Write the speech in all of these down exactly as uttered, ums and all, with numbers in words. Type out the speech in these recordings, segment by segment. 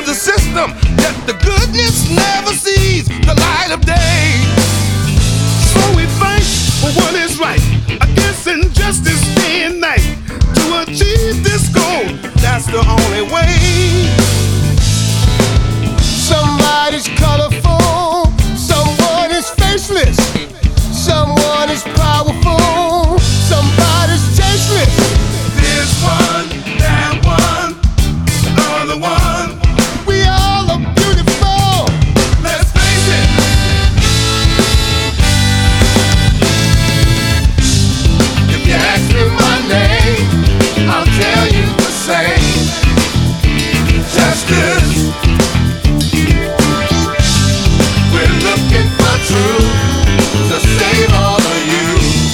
the system, yet the goodness never sees the light of day. So we fight for what is right against injustice day and night. To achieve this goal, that's the only way. Somebody's colorful, someone is faceless, someone is powerful, somebody's tasteless. This one, that one, the other one. We all are beautiful. Let's face it. If you ask me my name, I'll tell you the same. Justice. We're looking for truth to save all of you.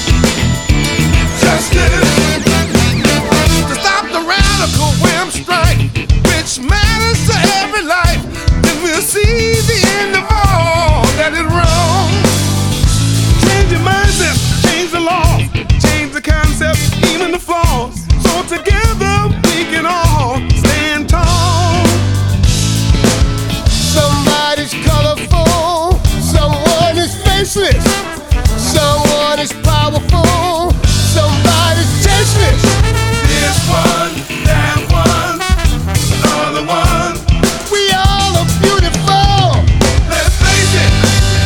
Justice. To stop the radical whim strike, which matters to every life. Then we'll see the end of all that is wrong. Change your mindset, change the law, change the concept, even the flaws. So together we can all stand tall. Somebody's colorful, someone is faceless, someone is powerful, somebody's tasteless. This one, that one, the other one. We all are beautiful. Let's face it.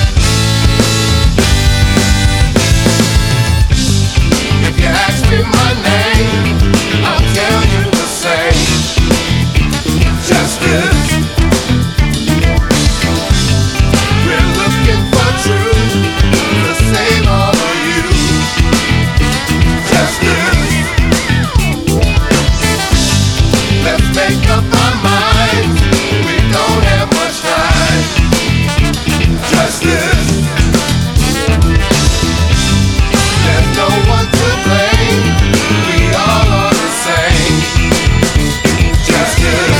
If you ask me my name, I'll tell you the same. Justice. We're looking for truth to save all of you. Justice. Let's make up our minds. We don't have much time. Justice. There's no one to blame. We all are the same. Justice.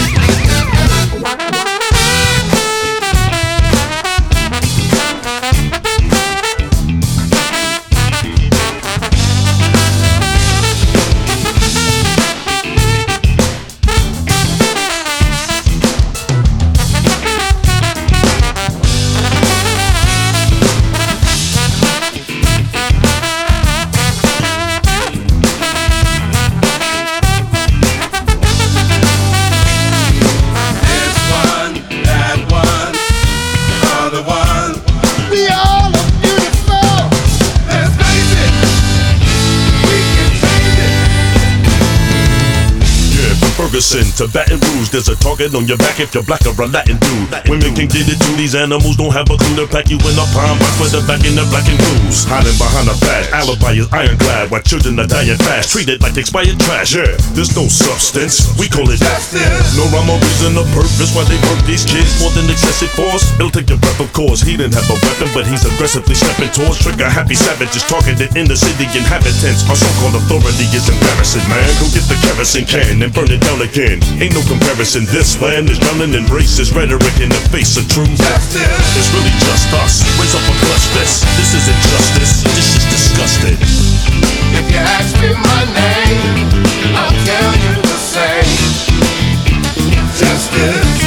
This one, that one, other one. We all are beautiful. Let's face it, we can change it. Yeah, from Ferguson to Baton Rouge, there's a target on your back if you're black or a Latin dude. Women can get it too, these animals don't have a clue to pack you in a pine box with a back in the black and blues. Hiding behind a badge, alibi is ironclad, while children are dying fast, treated like expired trash. Yeah, there's no substance, we call it Justice. no rhyme or reason or purpose why they work these kids more than excessive force. It'll take your breath, of course. He didn't have a weapon, but he's aggressively stepping towards trigger happy savages targeted in the city inhabitants. Our so-called authority is embarrassing, man. Go get the kerosene can and burn it down again. Ain't no comparison. This land is drowning in racist rhetoric in the face of truth. Justice. It's really just us. Raise up a clutch fist. This isn't justice. This is disgusting. If you ask me my name, I'll tell you the same. Justice.